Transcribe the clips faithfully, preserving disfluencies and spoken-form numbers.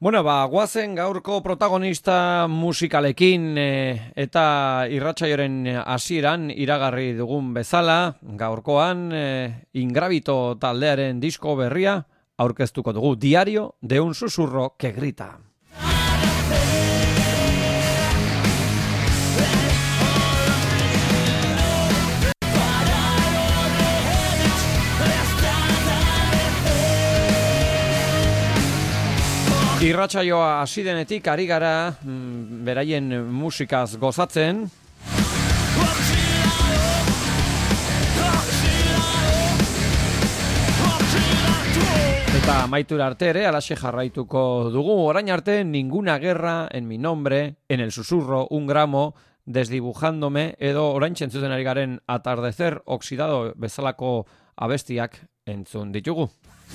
Bueno, ba, guazen gaurko protagonista musikalekin e, eta irratsaioren hasieran iragarri dugun bezala, gaurkoan e, Ingravito taldearen disko berria aurkeztuko dugu, Diario de un susurro que grita. Irratsaioa hasi denetik ari gara mm, beraien musikaz gozatzen. Eta amaitura arte ere alaxe jarraituko dugu. Orain arte, Ninguna guerra en mi nombre, En el susurro, Un gramo, Desdibujándome, edo orain txentzuten ari garen Atardecer oxidado bezalako abestiak entzun ditugu.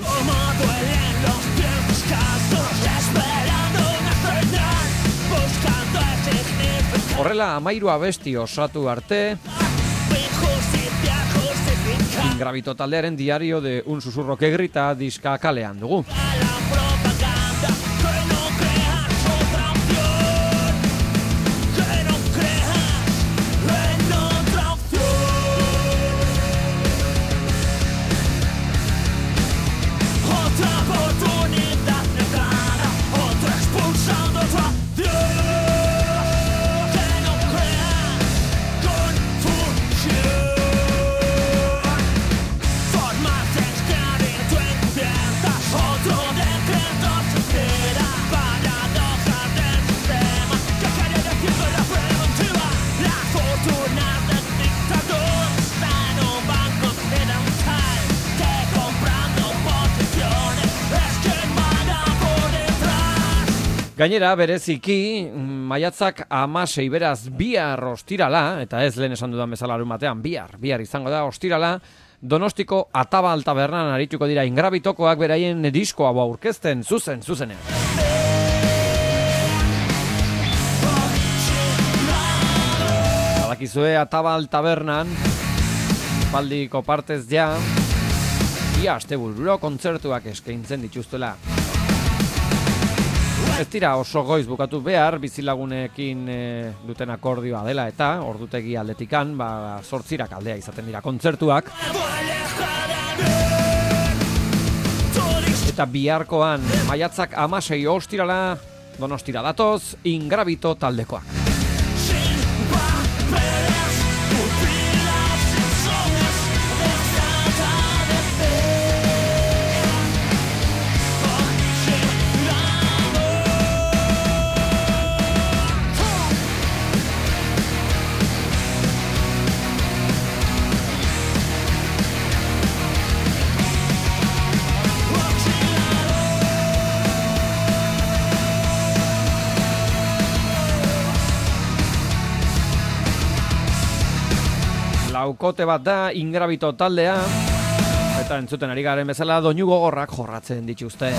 Horrela amairu abesti osatu arte, Ingravito taldearen Diario de un susurro que grita diska kalean dugu. Gainera, bereziki, maiatzak hamasei beraz bihar ostirala, eta ez lehen esan dudan bezala larun batean, bihar, bihar izango da ostirala, Donostiko Atabal tabernan arituko dira Ingravitokoak beraien diskoa aurkezten zuzen, zuzenean. Badakizue Atabal tabernan, baldiko partez ja, ia astebururo kontzertuak eskaintzen dituztela. Ez dira oso goiz bukatu behar, bizilagunekin e, duten akordioa dela eta ordutegi aldetikan, ba, zortzirak aldea izaten dira kontzertuak. Eta biharkoan maiatzak hamasei ostirala, Donostira datoz, Ingravito taldekoak. Laukote bat da Ingravito taldea, eta entzuten ari garen bezala doinu gogorrak jorratzen dituzte.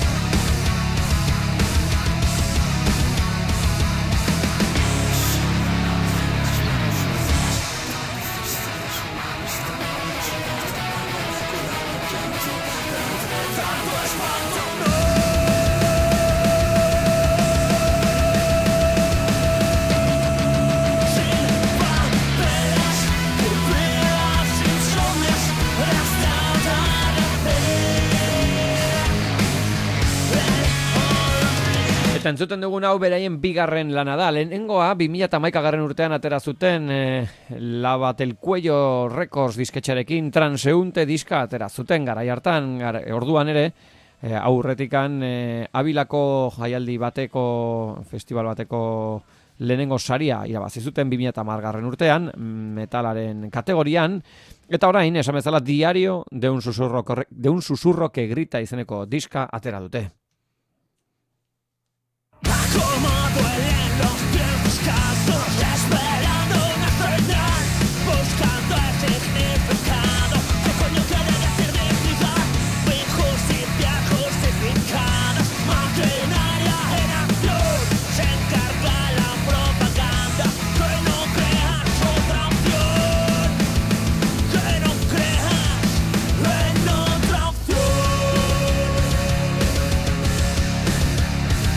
Eta entzuten dugun hau beraien bigarren lana da. Lehenengoa, bi mila hamaikagarren urtean atera zuten eh, La Batel Cuello Records disketxarekin Transeunte diska atera zuten garai hartan, gara, orduan ere, eh, aurretikan eh, Abilako jaialdi bateko, festival bateko lehenengo saria irabazi zuten bi mila hamargarren urtean, metalaren kategorian, eta orain, esan bezala, Diario de un susurro, de un susurro que grita izeneko diska atera dute. Como duelen los tiempos castos, esperando una señal, buscando el significado. ¿Qué coño quiere decir dignidad? Injusticia justificada, maquinaria en acción, se encarga la propaganda. Que no creas otra opción, que no creas en otra opción.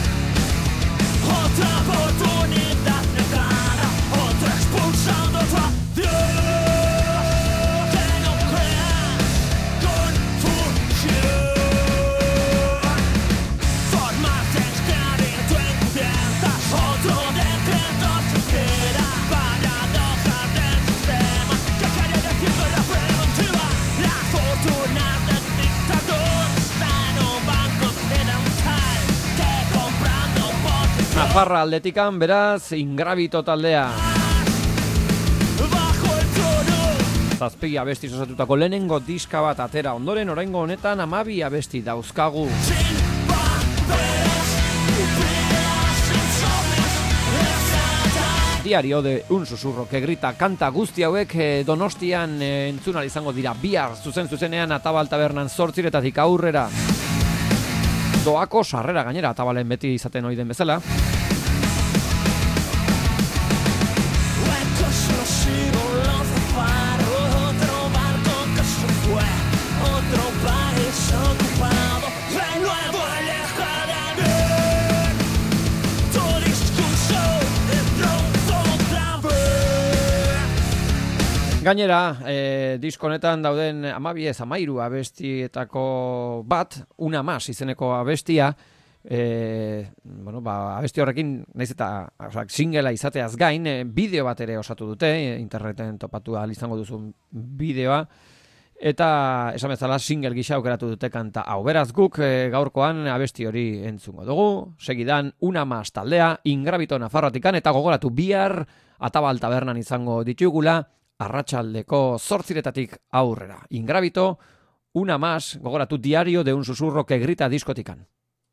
Nafarra aldetikan, beraz, Ingrabito taldea. Zazpi abesti osatutako lehenengo diska bat atera ondoren, oraingo honetan hamabi abesti dauzkagu. Diario de un susurro que grita kanta guzti hauek eh, Donostian eh, entzunal izango dira bihar zuzen zuzenean Atabal tabernan zortziretatik aurrera. Doako sarrera gainera Atabalen beti izaten ohi den bezala. Gainera, eh, diskonetan dauden hamabi ez hamairu abestietako bat, una mas izeneko abestia, eh, bueno, ba, abesti horrekin, naiz eta osak, singela izateaz gain, eh, bideo bat ere osatu dute, eh, interneten topatu ahal izango duzun bideoa, eta esan bezala single gisa aukeratu dute kanta hau. Beraz guk eh, gaurkoan abesti hori entzungo dugu, segidan una mas taldea, Ingrabito Nafarroatikan, eta gogoratu bihar Atabal tabernan izango ditugula, arratsaldeko zortziretatik aurrera. Ingrabito, una más, gogoratu diario de un susurro que grita diskotikan.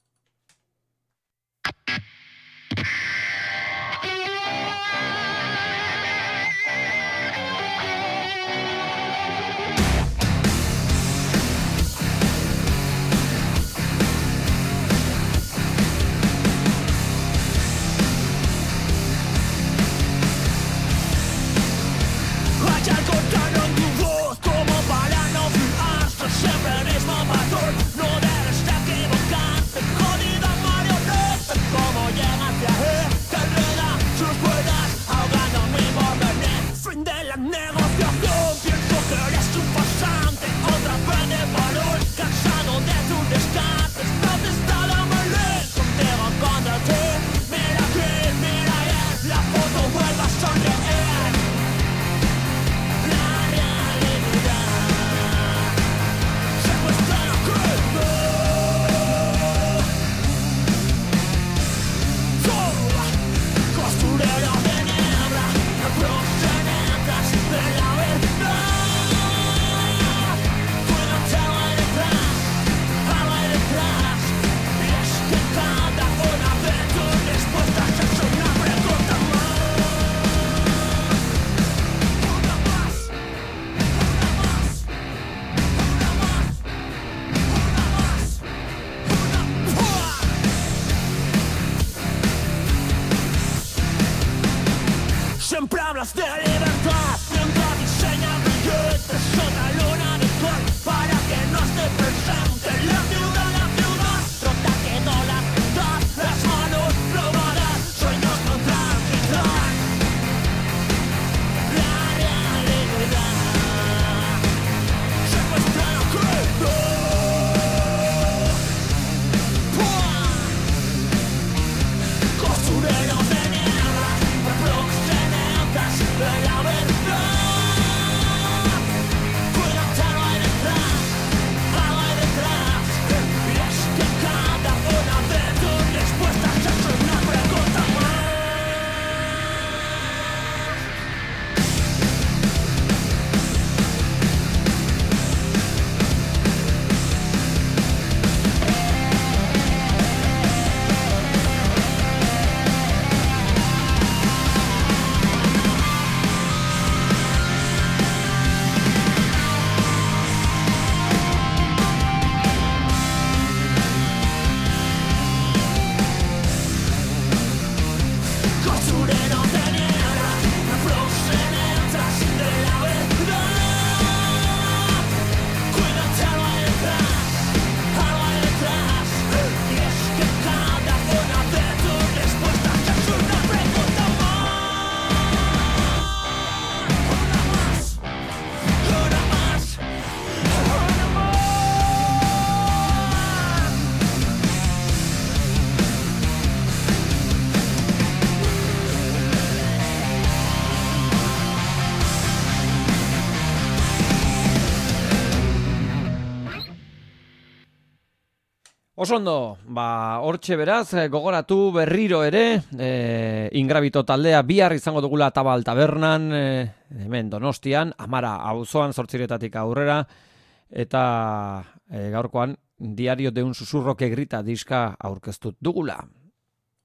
Siempre hablas de libertad, mientras diseñas billetes en la luna de sol, para que no esté presente la ciudad, la ciudad, trota que no la ciudad, las manos robadas, sueños con tranquilidad, la realidad, secuestran a Cristo, costureros de niebla, proxenetas de la Oso ondo, ba, hortxe beraz, gogoratu berriro ere, e, Ingrabito taldea bihar izango dugula Tabal Tabernan, e, hemen Donostian, Amara auzoan zortziretatik aurrera, eta e, gaurkoan Diario de un susurro que grita diska aurkeztut dugula.